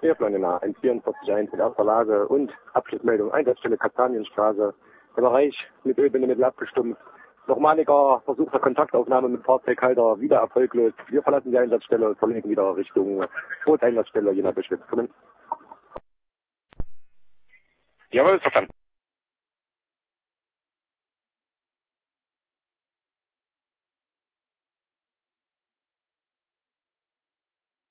Querplan in der 144.1 in erster Lage und Abschlussmeldung Einsatzstelle Kastanienstraße. Der Bereich mit Ölbinde mittel abgestimmt. Nochmaliger Versuch der Kontaktaufnahme mit Fahrzeughalter wieder erfolglos. Wir verlassen die Einsatzstelle und verlegen wieder Richtung Booteinsatzstelle, je nach Beschluss. Jawohl, verstanden.